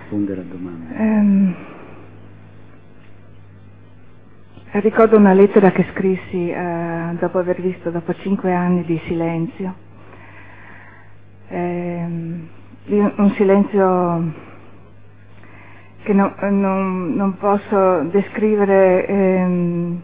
rispondere alla domanda. Ricordo una lettera che scrissi dopo aver visto, dopo 5 anni di silenzio, un silenzio che non posso descrivere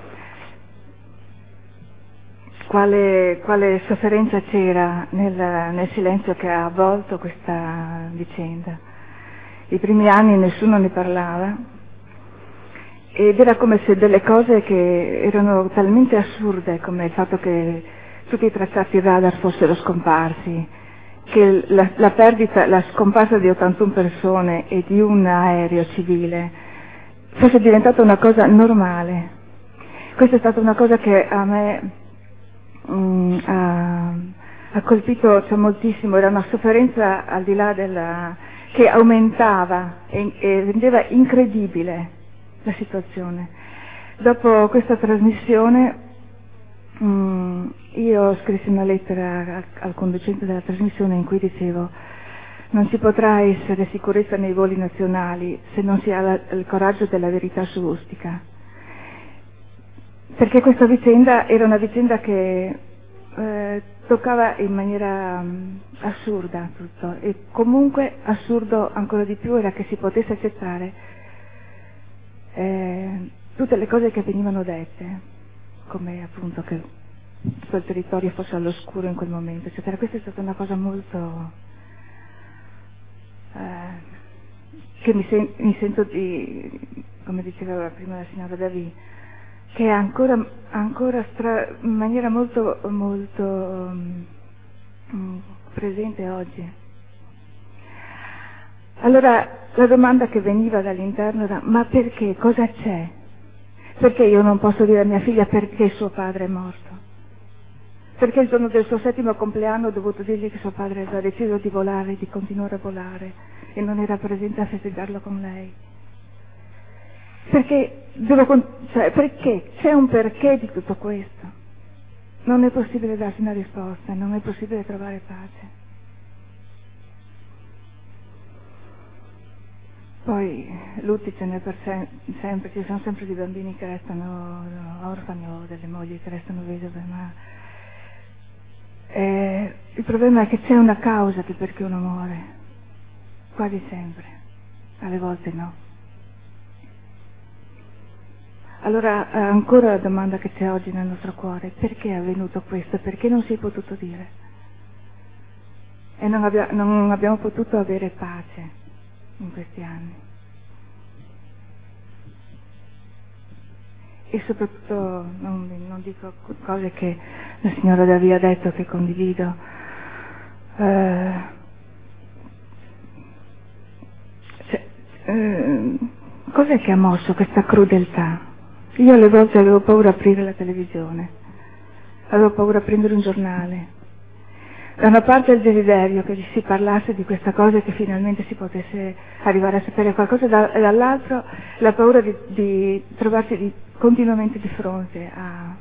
quale sofferenza c'era nel silenzio che ha avvolto questa vicenda. I primi anni nessuno ne parlava ed era come se delle cose che erano talmente assurde, come il fatto che tutti i tracciati radar fossero scomparsi, che la scomparsa di 81 persone e di un aereo civile fosse diventata una cosa normale. Questa è stata una cosa che a me ha colpito moltissimo, era una sofferenza al di là che aumentava e rendeva incredibile la situazione. Dopo questa trasmissione io scrissi una lettera al conducente della trasmissione in cui dicevo: non si potrà essere sicurezza nei voli nazionali se non si ha il coraggio della verità sull'Ustica, perché questa vicenda era una vicenda che toccava in maniera assurda tutto, e comunque assurdo ancora di più era che si potesse accettare tutte le cose che venivano dette, come appunto che quel territorio fosse all'oscuro in quel momento, eccetera. Questa è stata una cosa molto che mi sento di, come diceva prima la signora Davi, che è ancora in maniera molto presente oggi. Allora la domanda che veniva dall'interno era: ma perché? Cosa c'è? Perché io non posso dire a mia figlia perché suo padre è morto? Perché il giorno del suo 7° compleanno ho dovuto dirgli che suo padre aveva deciso di volare, di continuare a volare, e non era presente a festeggiarlo con lei? Perché perché? C'è un perché di tutto questo. Non è possibile darsi una risposta, non è possibile trovare pace. Poi lutti ce n'è per sempre, ci sono sempre dei bambini che restano orfani o delle mogli che restano vedove, ma il problema è che c'è una causa del perché uno muore, quasi sempre, alle volte no. Allora ancora la domanda che c'è oggi nel nostro cuore: perché è avvenuto questo? Perché non si è potuto dire? E non abbiamo potuto avere pace in questi anni. E soprattutto non dico cose che la signora Davi ha detto, che condivido, cos'è che ha mosso questa crudeltà? Io alle volte avevo paura di aprire la televisione, avevo paura di prendere un giornale. Da una parte il desiderio che si parlasse di questa cosa e che finalmente si potesse arrivare a sapere qualcosa, e dall'altro la paura di trovarsi continuamente di fronte a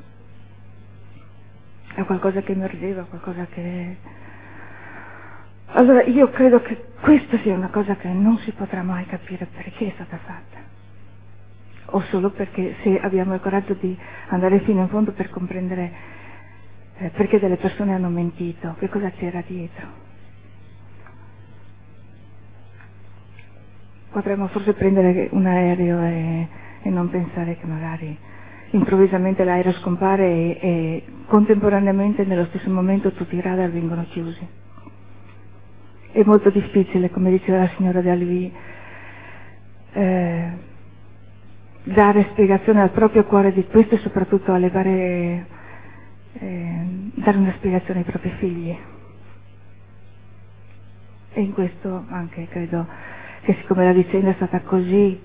qualcosa che emergeva, qualcosa che... Allora io credo che questa sia una cosa che non si potrà mai capire perché è stata fatta, o solo perché se abbiamo il coraggio di andare fino in fondo per comprendere perché delle persone hanno mentito, che cosa c'era dietro. Potremmo forse prendere un aereo e non pensare che magari improvvisamente l'aereo scompare e contemporaneamente nello stesso momento tutti i radar vengono chiusi. È molto difficile, come diceva la signora De Alvi, dare spiegazione al proprio cuore di questo e soprattutto dare una spiegazione ai propri figli. E in questo anche credo che, siccome la vicenda è stata così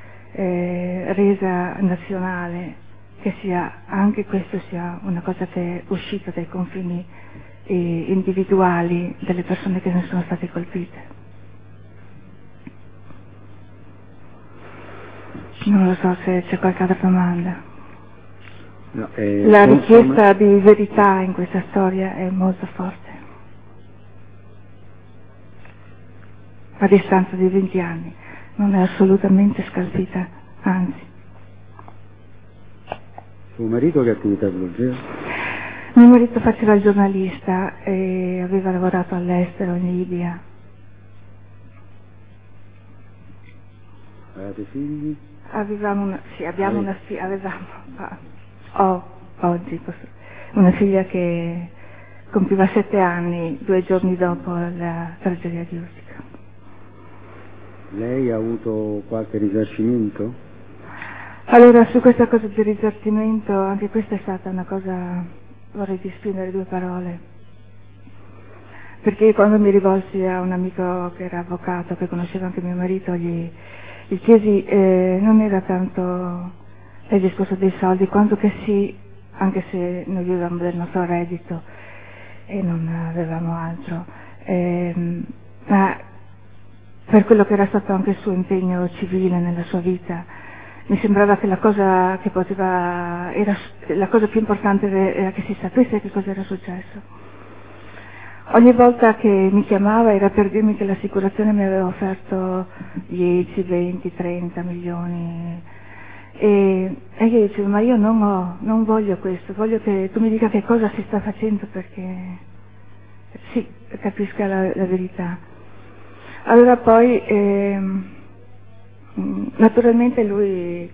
resa nazionale, che anche questo sia una cosa che è uscita dai confini individuali delle persone che ne sono state colpite. Non lo so se c'è qualche altra domanda. No, la richiesta di verità in questa storia è molto forte. a distanza di 20 anni, non è assolutamente scalfita, anzi. Suo marito che attività svolgeva? Mio marito faceva il giornalista e aveva lavorato all'estero, in Libia. Avete figli? Oggi una figlia che compiva 7 anni 2 giorni dopo la tragedia di Ustica. Lei ha avuto qualche risarcimento? Allora, su questa cosa di risarcimento, anche questa è stata una cosa, vorrei esprimere 2 parole, perché quando mi rivolsi a un amico che era avvocato, che conosceva anche mio marito, gli chiesi, non era tanto il discorso dei soldi, quanto che sì, anche se noi vivevamo del nostro reddito e non avevamo altro, ma per quello che era stato anche il suo impegno civile nella sua vita, mi sembrava che la cosa che la cosa più importante era che si sapesse che cosa era successo. Ogni volta che mi chiamava era per dirmi che l'assicurazione mi aveva offerto 10, 20, 30 milioni e io dicevo, ma io non voglio questo, voglio che tu mi dica che cosa si sta facendo perché sì, capisca la verità. Allora poi naturalmente lui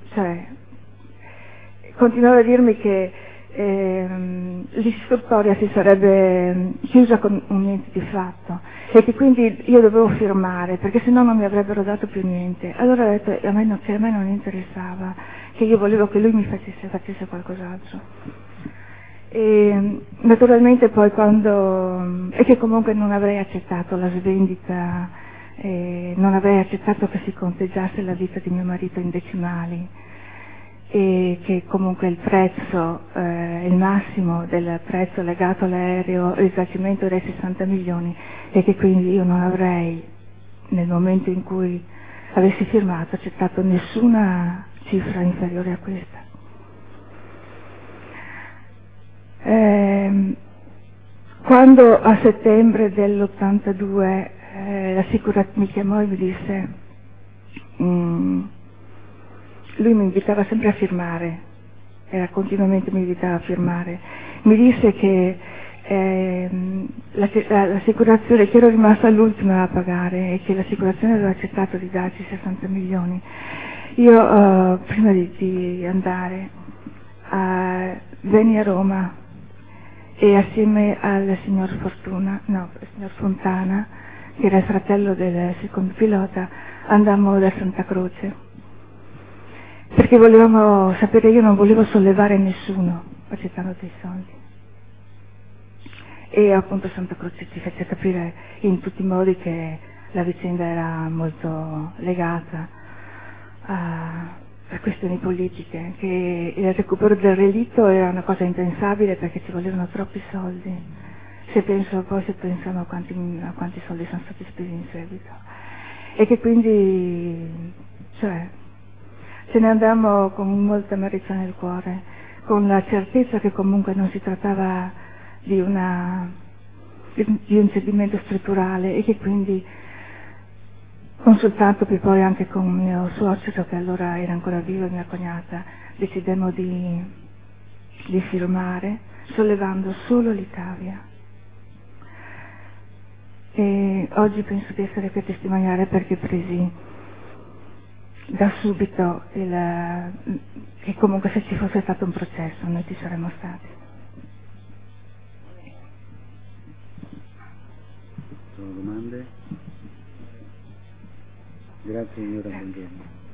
continuava a dirmi che l'istruttoria si sarebbe chiusa con un niente di fatto e che quindi io dovevo firmare perché sennò non mi avrebbero dato più niente. Allora ho detto che a me non interessava, che io volevo che lui mi facesse qualcos'altro. E naturalmente poi e che comunque non avrei accettato la svendita, non avrei accettato che si conteggiasse la vita di mio marito in decimali e che comunque il prezzo, il massimo del prezzo legato all'aereo, il risarcimento era 60 milioni e che quindi io non avrei, nel momento in cui avessi firmato, accettato nessuna cifra inferiore a questa. Quando a settembre dell'82 mi chiamò e mi disse, lui mi invitava sempre a firmare, continuamente mi invitava a firmare, mi disse che l'assicurazione, che ero rimasta l'ultima a pagare e che l'assicurazione aveva accettato di darci 60 milioni. Io prima di andare venni a Roma e assieme al signor Fontana, che era il fratello del secondo pilota, andammo da Santa Croce, perché volevamo sapere, io non volevo sollevare nessuno accettando dei soldi. E appunto Santa Croce ci fece capire in tutti i modi che la vicenda era molto legata a questioni politiche, che il recupero del relitto era una cosa impensabile perché ci volevano troppi soldi. Se pensiamo a quanti soldi sono stati spesi in seguito. E che quindi, ce ne andammo con molta amarezza nel cuore, con la certezza che comunque non si trattava di un cedimento strutturale e che quindi, consultandomi poi anche con mio suocero che allora era ancora vivo e mia cognata, decidemmo di firmare sollevando solo l'Italia. E oggi penso di essere qui a testimoniare perché presi da subito che comunque se ci fosse stato un processo noi ci saremmo stati. Sono domande? Grazie signora, buongiorno.